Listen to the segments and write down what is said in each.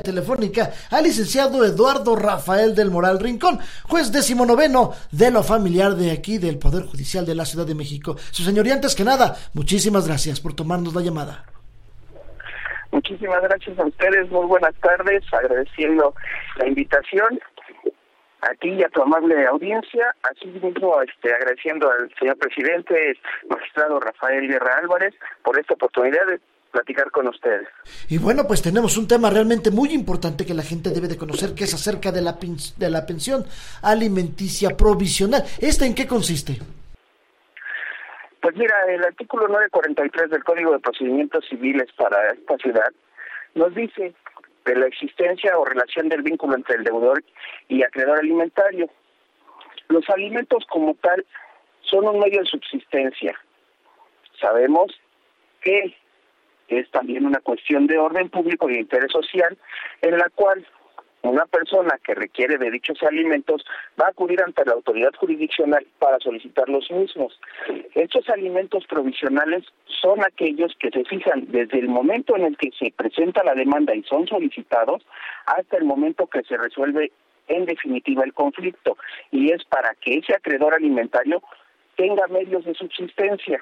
Telefónica al licenciado Eduardo Rafael del Moral Rincón, juez 19º de lo familiar de aquí del Poder Judicial de la Ciudad de México. Su señoría, antes que nada, muchísimas gracias por tomarnos la llamada. Muchísimas gracias a ustedes, muy buenas tardes, agradeciendo la invitación a ti y a tu amable audiencia, así mismo agradeciendo al señor presidente, magistrado Rafael Guerra Álvarez, por esta oportunidad de platicar con ustedes. Y bueno, pues tenemos un tema realmente muy importante que la gente debe de conocer, que es acerca de la pensión alimenticia provisional. ¿Esta en qué consiste? Pues mira, el artículo 943 del Código de Procedimientos Civiles para esta ciudad nos dice de la existencia o relación del vínculo entre el deudor y acreedor alimentario. Los alimentos como tal son un medio de subsistencia. Sabemos que es también una cuestión de orden público y de interés social, en la cual una persona que requiere de dichos alimentos va a acudir ante la autoridad jurisdiccional para solicitar los mismos. Estos alimentos provisionales son aquellos que se fijan desde el momento en el que se presenta la demanda y son solicitados hasta el momento que se resuelve en definitiva el conflicto, y es para que ese acreedor alimentario tenga medios de subsistencia.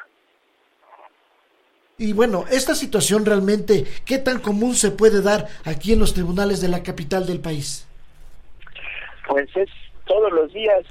Y bueno, esta situación realmente, ¿qué tan común se puede dar aquí en los tribunales de la capital del país? Pues es todos los días,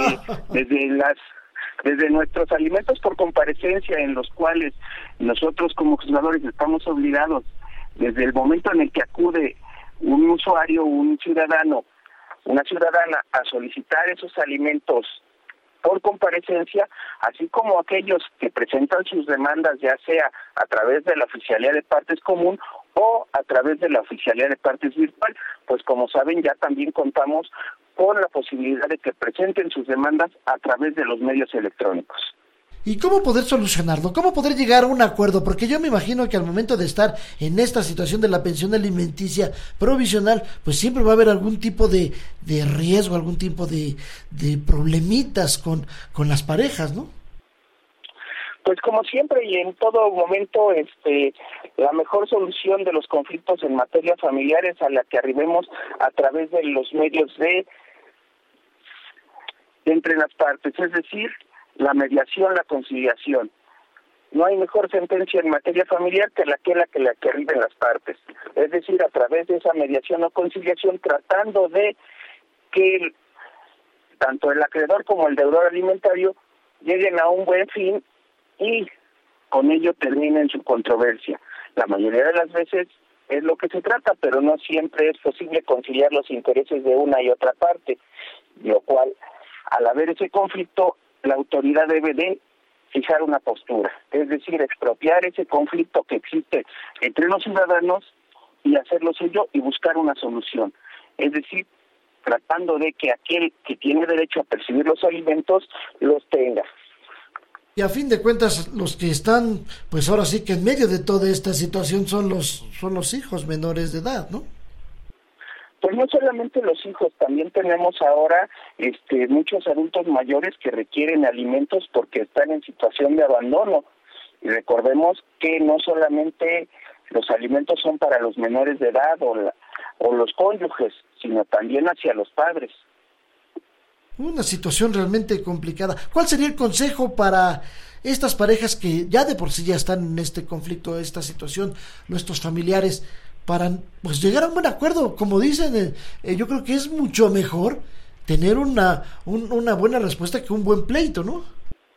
desde nuestros alimentos por comparecencia, en los cuales nosotros como juzgadores estamos obligados, desde el momento en el que acude un usuario, un ciudadano, una ciudadana a solicitar esos alimentos por comparecencia, así como aquellos que presentan sus demandas, ya sea a través de la Oficialía de Partes Común o a través de la Oficialía de Partes Virtual, pues como saben ya también contamos con la posibilidad de que presenten sus demandas a través de los medios electrónicos. ¿Y cómo poder solucionarlo? ¿Cómo poder llegar a un acuerdo? Porque yo me imagino que al momento de estar en esta situación de la pensión alimenticia provisional, pues siempre va a haber algún tipo de riesgo, algún tipo de problemitas con las parejas, ¿no? Pues como siempre y en todo momento, la mejor solución de los conflictos en materia familiar es a la que arribemos a través de los medios de entre las partes, es decir, la mediación, la conciliación. No hay mejor sentencia en materia familiar que la que arriben las partes. Es decir, a través de esa mediación o conciliación, tratando de que tanto el acreedor como el deudor alimentario lleguen a un buen fin y con ello terminen su controversia. La mayoría de las veces es lo que se trata, pero no siempre es posible conciliar los intereses de una y otra parte, lo cual, al haber ese conflicto, la autoridad debe de fijar una postura, es decir, expropiar ese conflicto que existe entre los ciudadanos y hacerlo suyo y buscar una solución. Es decir, tratando de que aquel que tiene derecho a percibir los alimentos los tenga. Y a fin de cuentas, los que están, pues ahora sí que en medio de toda esta situación son los hijos menores de edad, ¿no? Pues no solamente los hijos, también tenemos ahora muchos adultos mayores que requieren alimentos porque están en situación de abandono. Y recordemos que no solamente los alimentos son para los menores de edad o los cónyuges, sino también hacia los padres. Una situación realmente complicada. ¿Cuál sería el consejo para estas parejas que ya de por sí ya están en este conflicto, esta situación, nuestros familiares, para pues llegar a un buen acuerdo? Como dicen, yo creo que es mucho mejor tener una buena respuesta que un buen pleito, ¿no?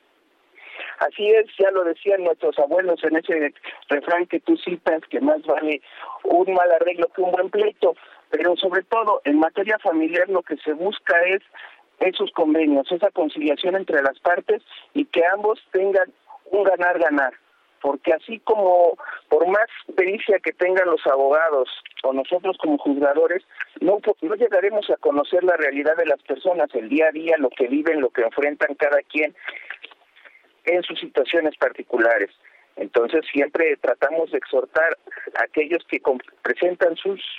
Así es, ya lo decían nuestros abuelos en ese refrán que tú citas, que más vale un mal arreglo que un buen pleito, pero sobre todo en materia familiar lo que se busca es esos convenios, esa conciliación entre las partes y que ambos tengan un ganar-ganar, porque así como por más pericia que tengan los abogados o nosotros como juzgadores, no llegaremos a conocer la realidad de las personas, el día a día, lo que viven, lo que enfrentan cada quien en sus situaciones particulares. Entonces siempre tratamos de exhortar a aquellos que presentan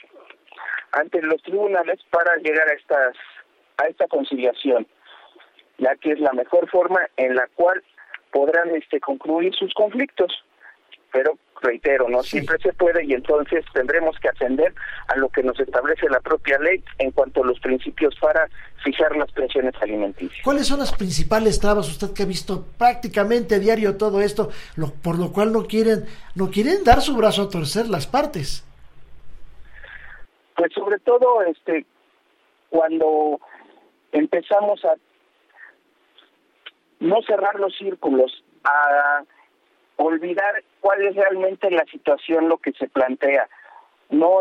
ante los tribunales para llegar a esta conciliación, ya que es la mejor forma en la cual podrán concluir sus conflictos. Pero reitero, no siempre se puede y entonces tendremos que atender a lo que nos establece propia ley en cuanto a los principios para fijar las pensiones alimenticias. ¿Cuáles son las principales trabas, usted que ha visto prácticamente diario todo esto, por lo cual no quieren dar su brazo a torcer las partes? Pues sobre todo cuando empezamos a no cerrar los círculos, a olvidar cuál es realmente la situación, lo que se plantea, no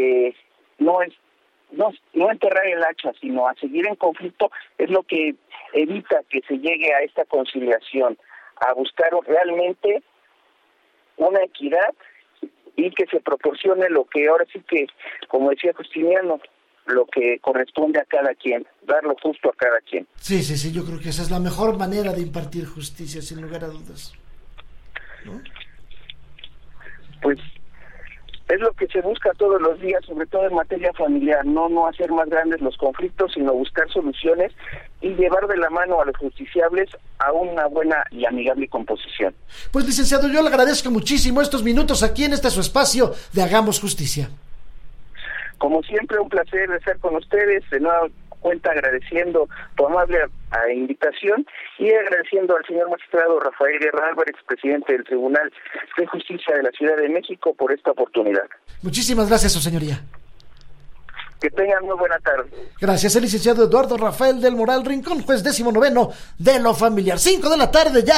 enterrar el hacha, sino a seguir en conflicto, es lo que evita que se llegue a esta conciliación, a buscar realmente una equidad y que se proporcione lo que ahora sí que, como decía Justiniano, lo que corresponde a cada quien, dar lo justo a cada quien. Sí, yo creo que esa es la mejor manera de impartir justicia, sin lugar a dudas, ¿no? Pues es lo que se busca todos los días, sobre todo en materia familiar, no hacer más grandes los conflictos, sino buscar soluciones y llevar de la mano a los justiciables a una buena y amigable composición. Pues licenciado, yo le agradezco muchísimo estos minutos aquí en su espacio de Hagamos Justicia. Como siempre, un placer estar con ustedes, de nueva cuenta agradeciendo tu amable invitación y agradeciendo al señor magistrado Rafael Guerra Álvarez, presidente del Tribunal de Justicia de la Ciudad de México, por esta oportunidad. Muchísimas gracias, su señoría. Que tengan muy buena tarde. Gracias, el licenciado Eduardo Rafael del Moral Rincón, juez 19º de lo familiar. 5 de la tarde ya.